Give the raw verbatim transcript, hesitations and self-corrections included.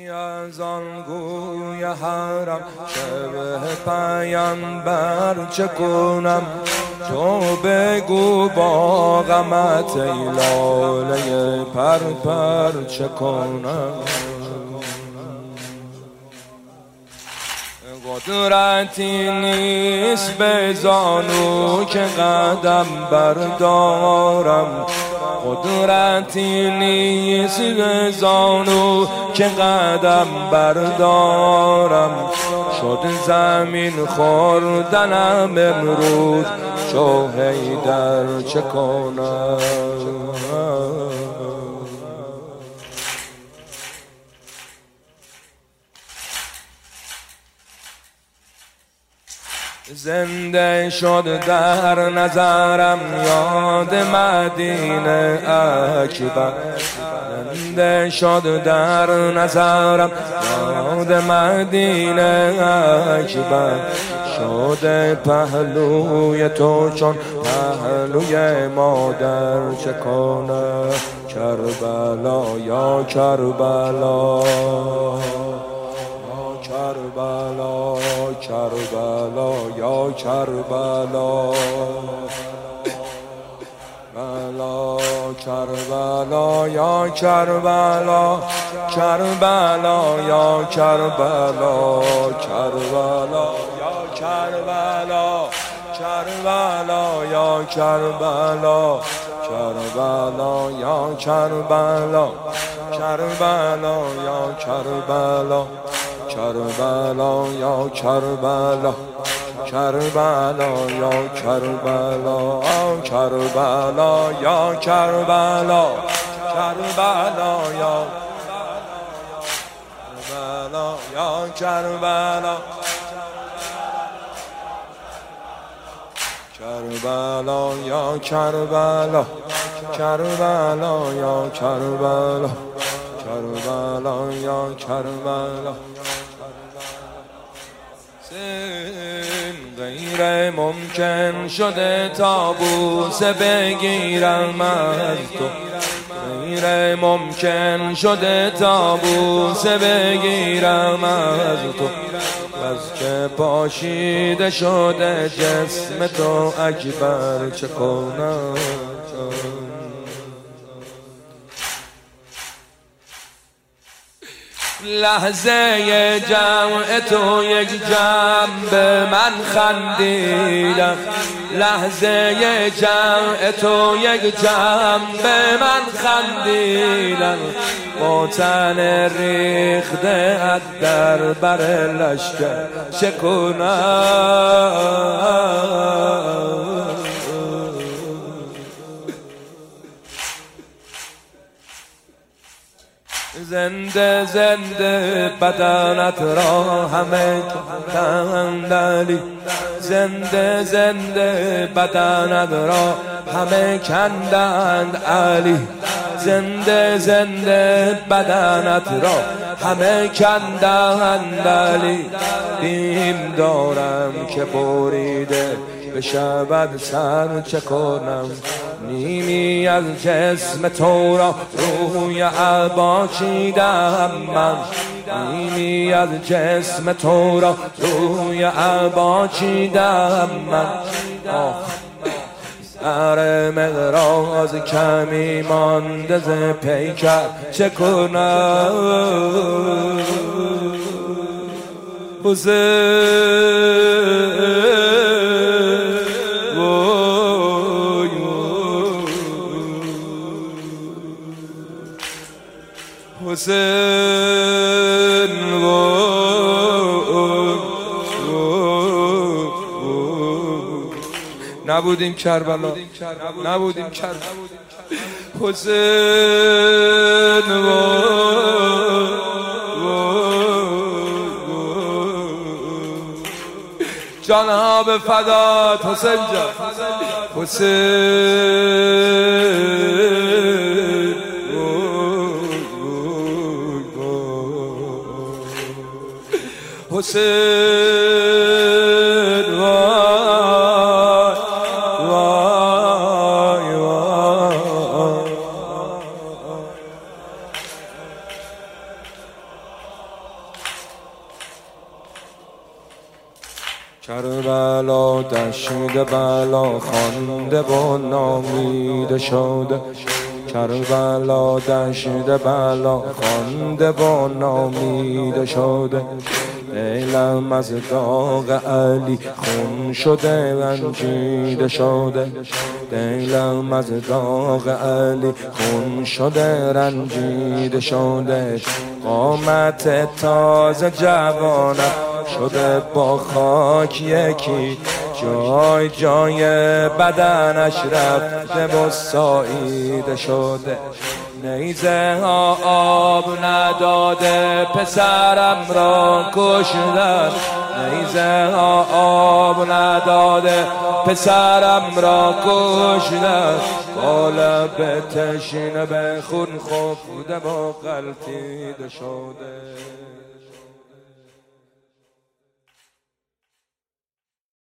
از آن گوی حرم شبه پیامبر چه کنم؟ تو بگو با غمت ای لاله پر پر چه کنم؟ قدرتی نیست به زانو که قدم بردارم، قدرتی نیست به زانو که قدم بردارم. شد زمین خوردنم امروز چو حیدر چه کنم؟ زنده شد در نظرم یاد مدینه اکبر، زنده شد در نظرم یاد مدینه اکبر. شده پهلوی تو چون پهلوی مادر چه کنم؟ کربلا یا کربلا کربلا کربلا یا کربلا بلا کربلا یا کربلا کربلا یا کربلا کربلا یا کربلا کربلا یا کربلا کربلا یا کربلا کربلا یا کربلا کربلا یا کربلا کربلا یا کربلا کربلا یا کربلا کربلا یا کربلا یا کربلا کربلا یا کربلا کربلا یا کربلا کربلا یا کربلا. غیر ممکن شده تابوس بگیرم از تو، غیر ممکن شده تابوس بگیرم از تو. از که پاشیده شده جسم تو اکبر چه کنم؟ لحظه جمع تو یک جمع به من خندیدن، لحظه جمع تو یک جمع به من خندیدن. با تن ریخته در بر لشکر چه کنم؟ زنده زنده بدنت را همه کندند علی، زنده زنده بدنت را همه کندند علی، زنده زنده بدنت را همه کندند علی. دیم دارم که بریده بشود سر چه کنم؟ نیمی از جسم تو را روی عبا چیدم من، نیمی از جسم تو را روی عبا چیدم من. سر مقراض کمی مانده ز پیکر چه کنم؟ حسین حسین نبودیم کربلا، نبودیم کربلا. حسین جانها به فدات حسین جان، حسین حسین وای وای وای کربلا دشت بلا خوانده و نامیده شده، کربلا دشت بلا خوانده و نامیده شده. دلم از داغ علی خون شده رنجیده شده، دلم از داغ علی خون شده رنجیده شده. قامت تازه جوانم شده با خاک یکی، جای جای بدنش رفته و ساییده شده. نیزه ها آب نداده پسرم را کشتن، نیزه ها آب نداده پسرم را کشتن. با لب تشنه به خون خفته و غلطیده شده.